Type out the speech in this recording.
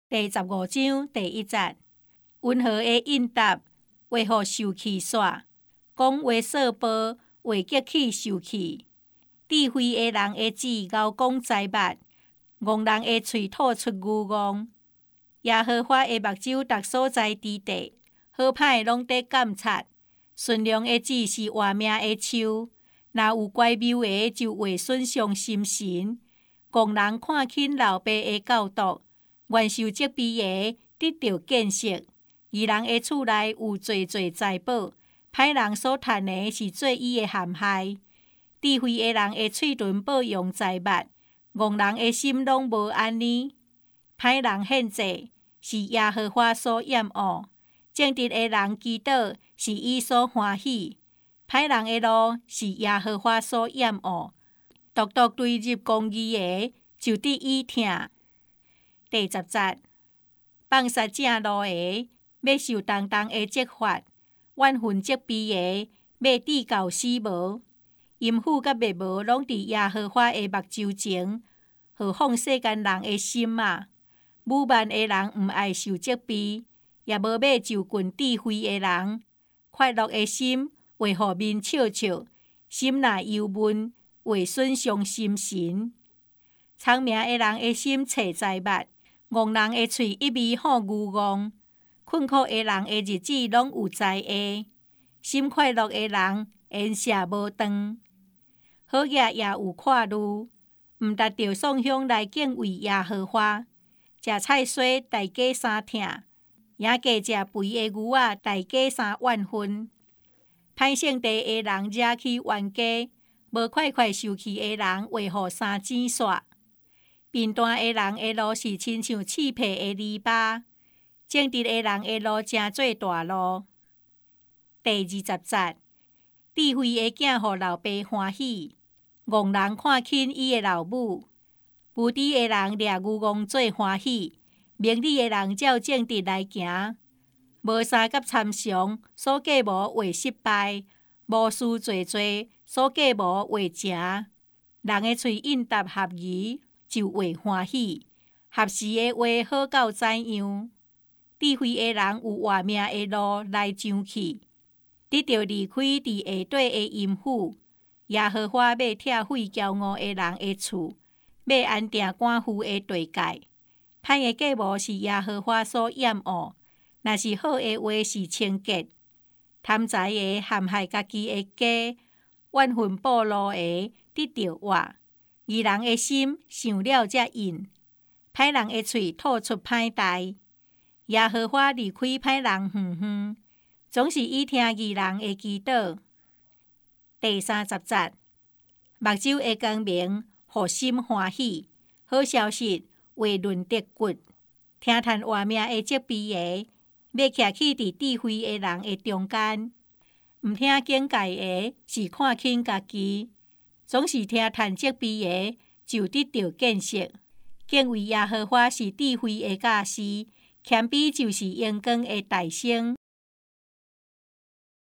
第15章第1节，温和的应答，为互受气煞，讲话说报，话激起受气。智慧的人的嘴咬讲财物，戆人的喙吐出牛戆。耶和华的目睭逐所在之地，好歹拢在监察。顺良的子是活命的树，若有乖謬的，就会损伤心神。戆人看轻老爸的教导，愿受责备的得到见识。义人的厝内有济济财宝，歹人所趁的是做伊的陷害。智慧的人的喙唇保养财物，戆人的心拢无安尼。歹人献祭是耶和华所厌恶，正直的人祈祷是伊所欢喜。歹人的路是耶和华所厌恶，独独对入公义的就得伊疼。第10节，放杀正路的，要受重重的责罚；怨恨责备的，要抵到死无。阴府甲灭无拢伫耶和华的目睭前，何况世间人的心啊！武慢的人毋爱受责备，也无要就近智慧的人。快乐的心为互面笑笑，心若忧闷，会损伤心神。聪明的人的心找财物，戆人的喙一味好牛戆。困苦的人的日子拢有灾厄，心快乐的人颜色无长。好业也有看路，毋达着送香来敬畏耶和华。食菜脩大家相疼，也加食肥的牛仔大家相怨恨。歹性地的人惹起冤家，无快快受气的人为互三钱煞。贫惰的人的路是亲像刺皮的篱笆，正直的人的路真做大路。第20节，智慧的囝互老爸欢喜，戆人看轻伊的老母。无知的人掠牛戆做欢喜，明理的人照正直来行。无三甲参详，所计无会失败；无事做做，所计无会成。人的喙应答合宜，就会欢喜。合时的话好到怎样？智慧的人有活命的路来上去，得着离开伫下底的阴府。耶和华要拆毁骄傲的人的厝，要安定官夫的地界。歹的计谋是耶和华所厌恶，若是好的话是清洁。贪财的陷害家己的家，怨恨暴露的得着活。义人的心想了才应，歹人的喙吐出歹代。耶和华离开歹人远远，总是伊听义人的祈祷。第30节，目睭的光明，互心欢喜。好消息为论得骨，听叹活命的责备的，要徛起伫智慧的人的中间。毋听警戒的，是看轻家己；总是听叹责备的，就得到见识。敬畏耶和华是智慧的教师，谦卑就是阳光的大星。